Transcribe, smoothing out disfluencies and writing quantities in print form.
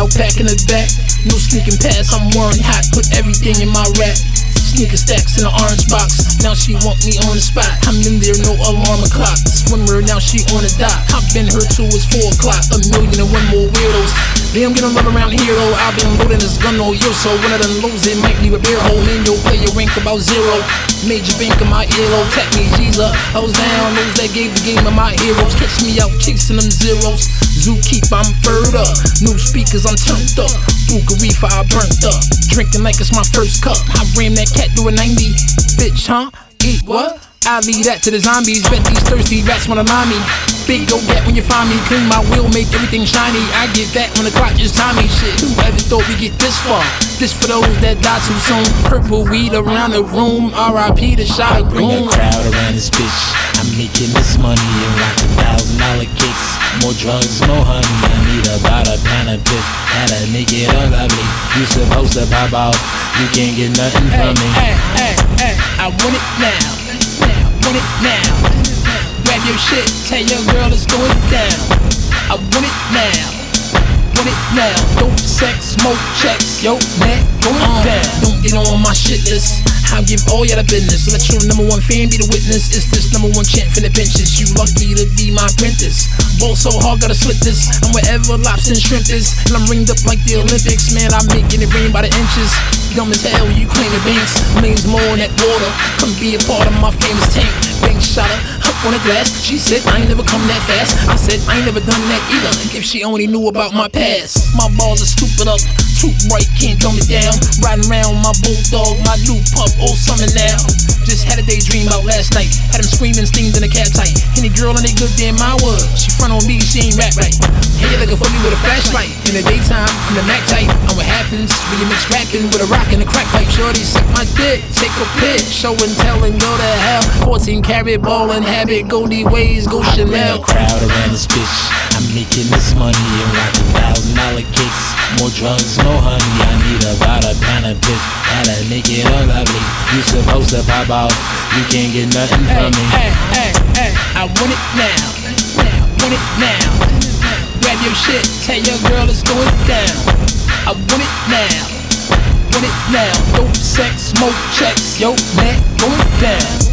Girl packing the back, no sneaking past, I'm wearing hot, put everything in my rap. Sneaker stacks in an orange box, now she want me on the spot. I'm in there, no alarm clock. Swimmer, now she on the dock. I've been her till it's 4 o'clock. 1,000,001 more weirdos. They don't get a love around here though. I've been loading this gun all year, so one of them loads it might leave a beer hole. Man, yo, play your rank about 0. Major bank in my earlobe, tap me Jesus. I was down, those that gave the game of my heroes. Catch me out chasing them zeros. Zookeeper, I'm furred up. New speakers, I'm turned up. Buka reefer, I burnt up. Drinking like it's my first cup. I ram that cat do a 90. Bitch, huh? Eat what? I leave that to the zombies. Bet these thirsty rats wanna lie me. Big go get when you find me. Clean my wheel, make everything shiny. I get that when the clock just time me. Shit, who ever thought we get this far? This for those that die too soon. Purple weed around the room. R.I.P. the shot Bring room. a crowd around this bitch. I'm making this money and rocking $1,000 kicks. More drugs, more honey. I need about a pound of piff. Had a naked or lovely. You supposed to pop off. You can't get nothing from me. Hey, I want it now. Want it now. Grab your shit, tell your girl it's going down. I want it now. Want it now. Dope, sex, smoke, checks. Yo, neck going down. Don't get on my shit list. I'll give all y'all the business. Let your #1 fan be the witness. It's this #1 chant for the benches. You lucky to be my apprentice. Ball so hard, gotta slit this. I'm wherever lobster and shrimp is. And I'm ringed up like the Olympics. Man, I'm making it rain by the inches. Dumb as hell, you claim the banks. Millions more in that water. Come be a part of my famous tank. Bank shot her up on the glass. She said, I ain't never come that fast. I said, I ain't never done that either. If she only knew about my past. My balls are stupid up. Too bright, can't dumb it down. Riding around my bulldog, my new pup, all summer now. Just had a daydream about last night. Had him screaming, steamed in a cat tight. Any girl in they good damn my word. She front on me, she ain't rap right. Hey, you looking for me with a flashlight. In the daytime, I'm the Mac type. And what happens when you mix rapping with a rock and a crack pipe? Shorty suck my dick, take a pic, show and tell and go to hell. 14 karat ball and habit, Goldie ways, go Bring Chanel. a crowd around this bitch. I'm making this money and rocking $1,000 kicks. More drugs, more honey. I need about a pound of piff. Had a naked or lovely. You supposed to pop off. You can't get nothing from me. Hey, I want it now. Want it now. Grab your shit, tell your girl it's going down. I want it now. Want it now. Dope, sex, smoke, checks. Yo, man, going down.